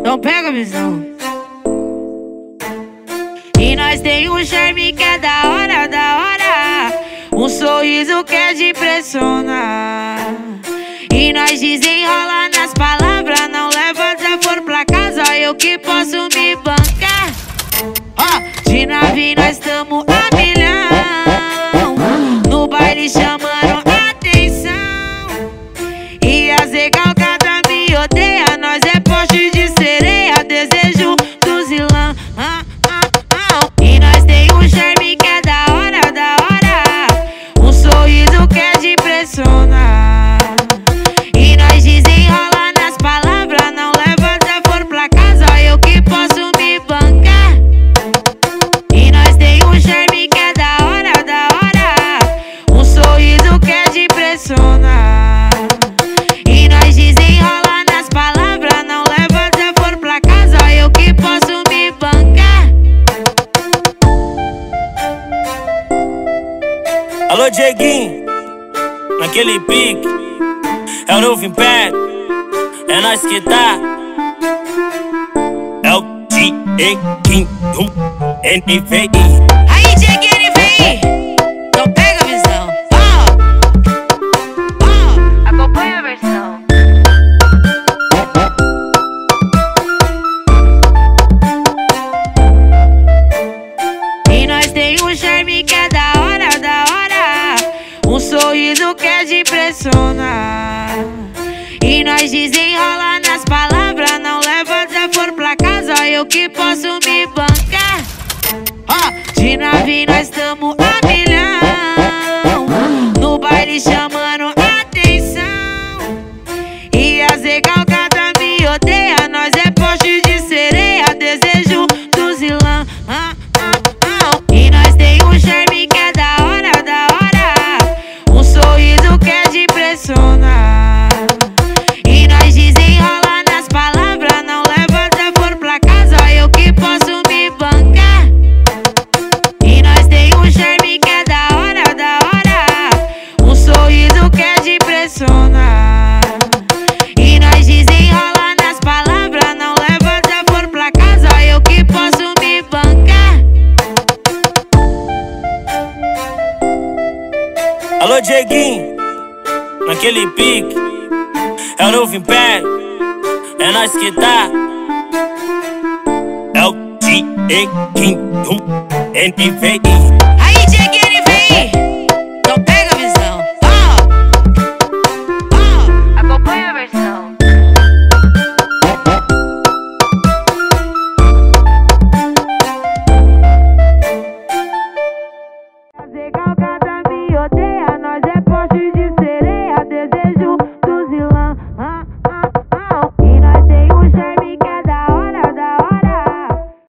Então pega a visão. E nós tem um charme que é da hora, da hora. Um sorriso que é de impressionar. E nós desenrola nas palavras. Não leva desaforo pra casa, eu que posso me bancar. De nave nós tamo a milhão. No baile chamando atenção. E as recalcadas me odeia. Nós é poste de sereia, desejo do zilão. E nós tem um charme que é da hora, da hora. Um sorriso que é de impressionar. E nós desenrola nas palavras. Não leva desaforo pra casa, eu que posso me bancar. E nós tem um charme que é da hora, da hora. Um sorriso que é de impressionar. E nós desenrola nas palavras. Não leva desaforo pra casa, eu que posso me bancar. Alô, Dieguinho, naquele pique, é o novo império, é nós que tá. É o Dieguinho, NVI. Aí, Dieguinho, vem! Então pega a visão. Acompanha a versão. E nós tem um charme que é da hora, da hora. Um sorriso que é de impressionar. E nós desenrola nas palavras. Não leva desaforo pra casa, eu que posso me bancar. De nave nós tamo a milhão. No baile chamando atenção. E as recalcadas me odeia. Nós é poste de sereia, desejo do zilão. E nós tem um charme que é da hora, da hora. Um sorriso que é de impressionar. E nós desenrola nas palavras. Não leva desaforo pra casa, eu que posso me bancar. E nós tem um charme que é da hora, da hora. Um sorriso que é de impressionar. E nós desenrola nas palavras. Não leva desaforo pra casa, eu que posso me bancar. Alô, Dieguinho, naquele pique, é o novo império, é nós que tá. É o Dieguinho, NVI.